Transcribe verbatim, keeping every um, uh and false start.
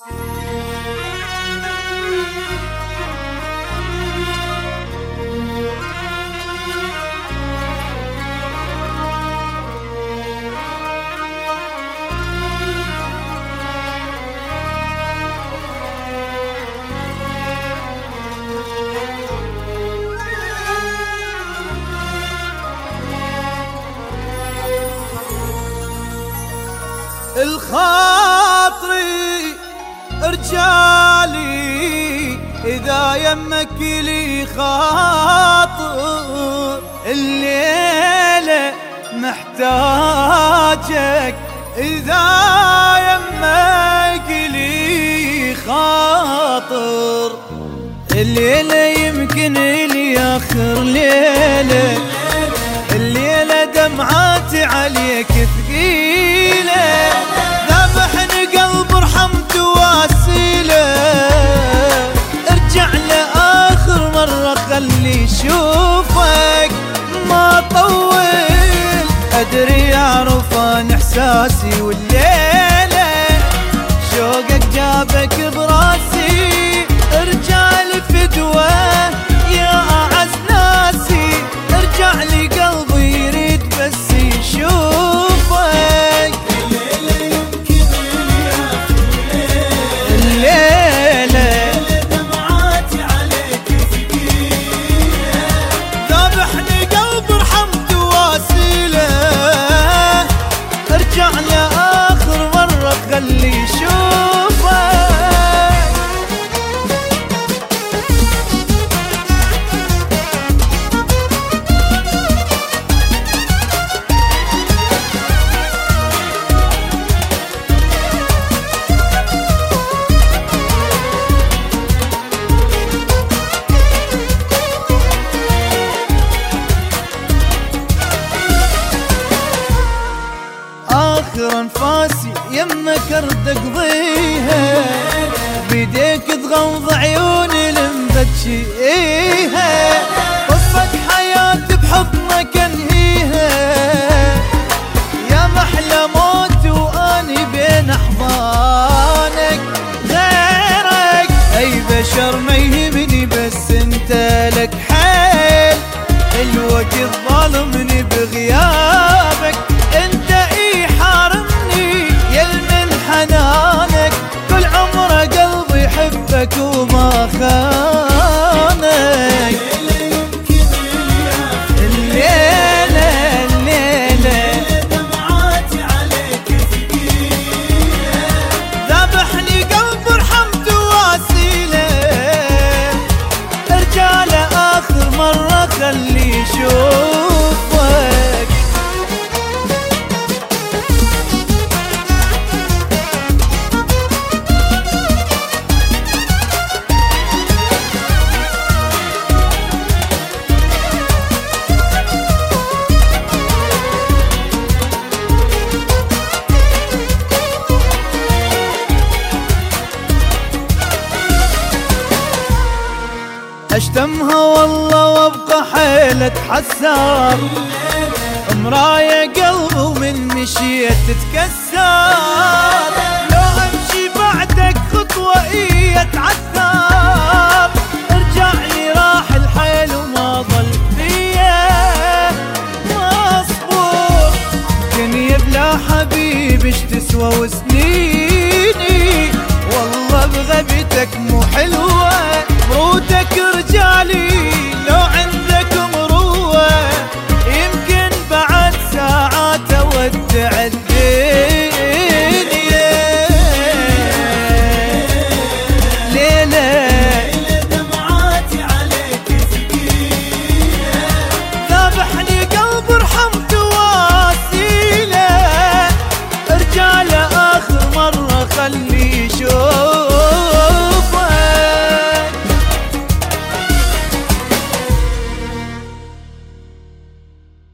الخاطري رجالي إذا يمك لي خاطر، الليلة محتاجك إذا يمك لي خاطر، الليلة يمكن لي آخر ليلة، الليلة دمعاتي عليك ثقيلة، ذبحني قلب رحمت واسيله، ارجع لآخر مرة خلي شوفك ما طول، أدري أعرف عن إحساسي والليلة شوقك جابك براسي، ارجع لفدوة يا أعز ناسي، ارجع لي قلبي يريد بس يشوفك، الليلة دمعاتي عليك ثقيلة، ذبحني قلب رحمت واسيله، ارجع لآخر مرة خلي يشوفك. آخر أنفاسي يمك أرد أقضيها، بيديك تغمض عيوني لمبتشيها، قصة حياتي بحضنك أنهيها، يا محلى موت وأني بين أحضانك، غيرك أي بشر ما يهمني بس أنت لك حيل، الوقت ظالمني بغيابك، انت اي حارمني يلمن حنانك، كل عمره قلبي يحبك وما خانك، الليلة الليلة دمعاتي عليك ثقيلة، ذبحني قلب رحمت واسيله، ارجع لآخر مرة خلي يشوفك. اشتمها والله وابقى حيلة حسار، مراية قلبي ومن مشيت تتكسر، لو امشي بعدك خطوة ايه اتعثر، ارجع لي راح الحيل وما ظل فيا مصبور، دنيا بلا حبيب ايش تسوى وسنيني، والله بغبتك مو حلوة، برودك رجالي لو عندك مروة، يمكن بعد ساعات اودع الدنيا، ليلة دمعاتي عليك ثقيلة، ذبحني قلب رحمت واسيله، ارجع لآخر مرة خلي